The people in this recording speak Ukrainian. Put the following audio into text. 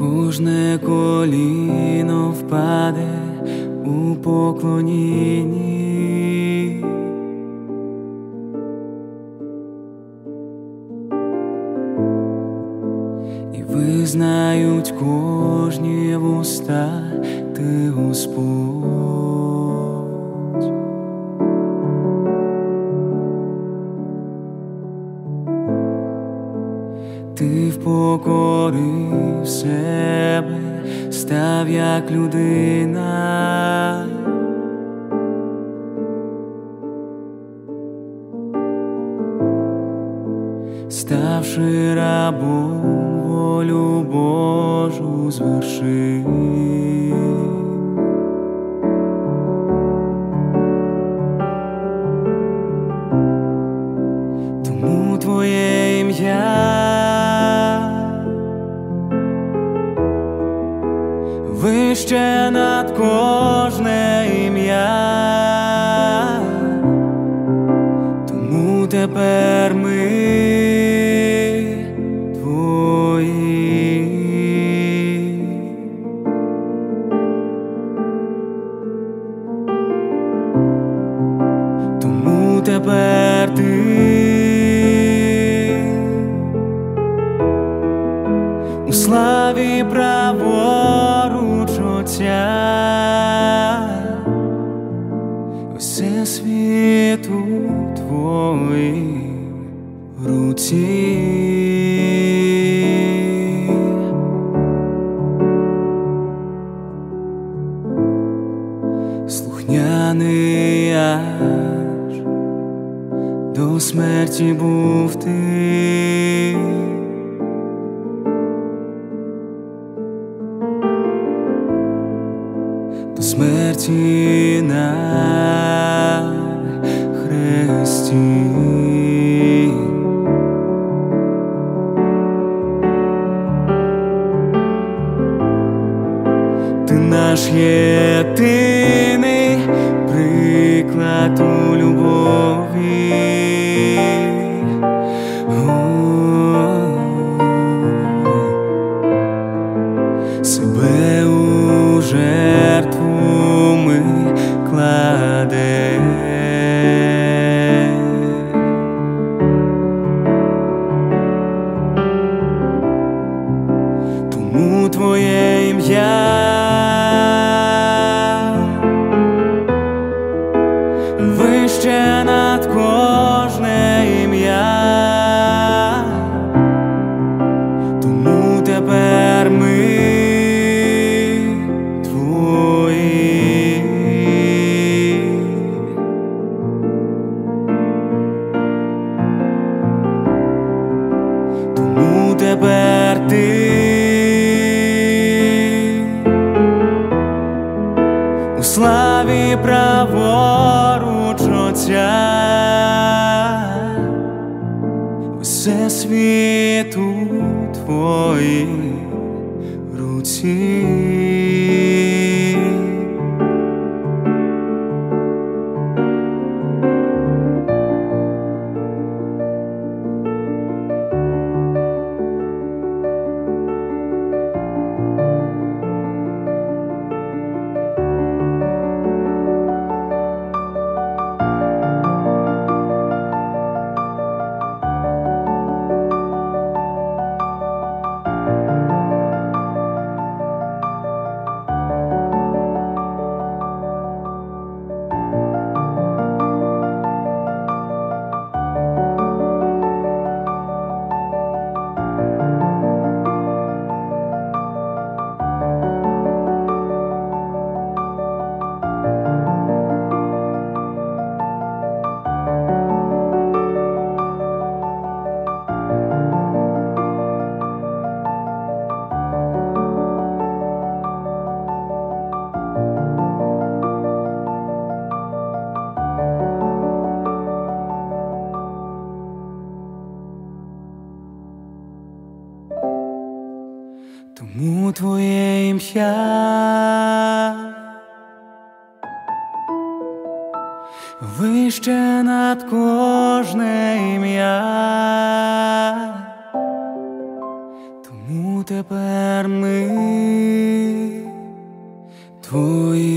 кожне коліно впаде у поклонінні, і визнають кожні вуста, ти Господь. Ти впокорив себе, став як людина, ставши рабом, волю Божу звершив. Тому Твоє ім'я вище над кожне ім'я, тому тепер ми Твої. Тому тепер Ти у славі праворуч Отця, усе світ у Твоїй руці. Слухняний аж до смерті був Ти, до смерті на хресті. Ти наш єдиний приклад у любові. Себе у жертву ми кладем. Тому Твоє ім'я вище над кожне ім'я, тому тепер ми Твої. Тому тепер Ти у славі праворуч Отця, усе світ у Твоїй руці. Тому Твоє ім'я вище над кожне ім'я, тому Тому тепер ми твої.